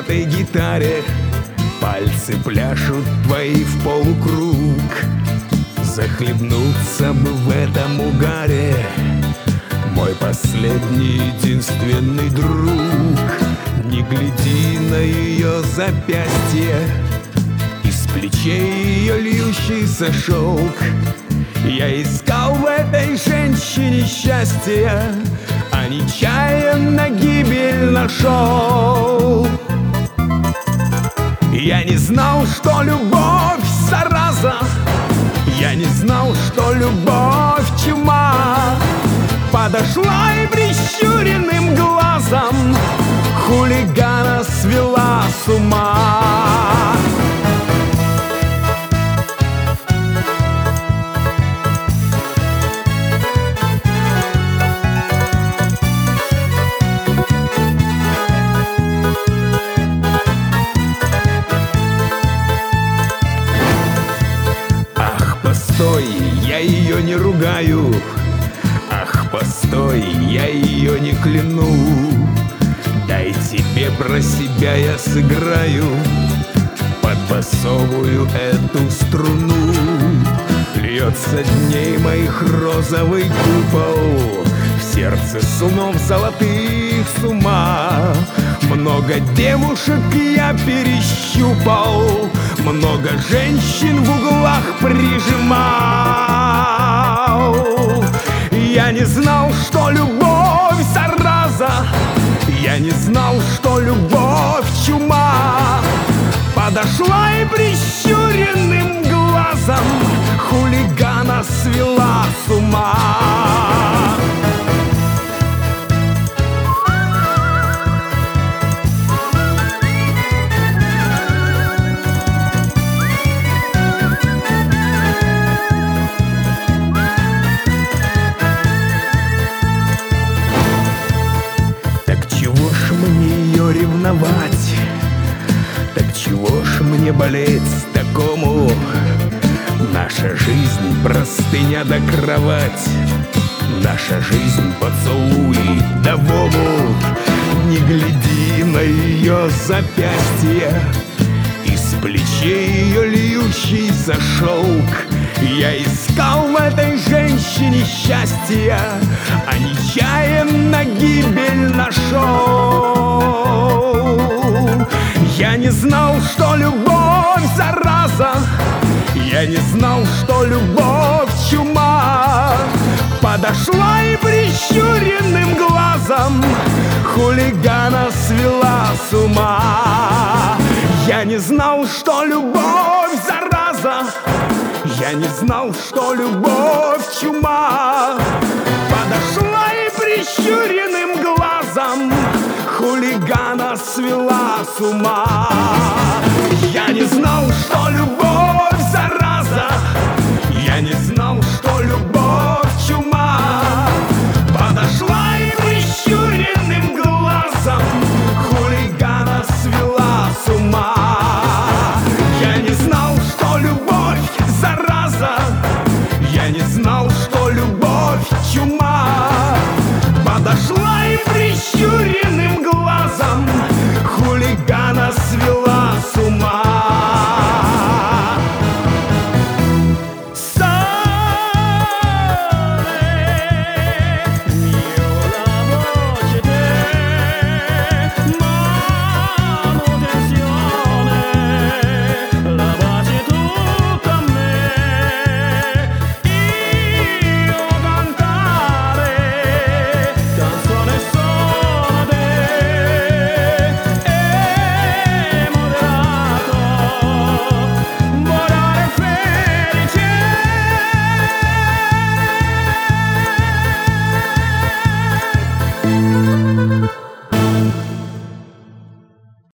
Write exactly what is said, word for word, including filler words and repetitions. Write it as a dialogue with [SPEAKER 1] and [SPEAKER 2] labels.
[SPEAKER 1] этой гитаре. Пальцы пляшут твои в полукруг. Захлебнуться бы в этом угаре, мой последний единственный друг. Не гляди на ее запястье, из плечей ее льющийся шелк. Я искал в этой женщине счастье, а нечаянно гибель нашел. Я не знал, что любовь зараза, я не знал, что любовь чума. Подошла и прищуренным глазом хулигана свела с ума. Постой, я ее не ругаю. Ах, постой, я ее не кляну. Дай тебе про себя я сыграю под басовую эту струну. Льется дней моих розовый купол, в сердце снов золотых с ума. Много девушек я перещупал, много женщин в углах прижимал. Я не знал, что любовь зараза, я не знал, что любовь чума. Подошла и прищуренным глазом хулигана свела с ума. Ревновать, так чего ж мне болеть такому? Наша жизнь простыня да кровать, наша жизнь поцелуй да в омут. Не гляди на ее запястье, из плечей ее льющийся шелк. Я искал в этой женщине счастья, а нечаянно гибель нашел. Я не знал, что любовь зараза, я не знал, что любовь чума. Подошла и прищуренным глазом хулигана свела с ума. Я не знал, что любовь зараза, я не знал, что любовь чума. Подошла и прищуренным глазом хулигана свела с ума.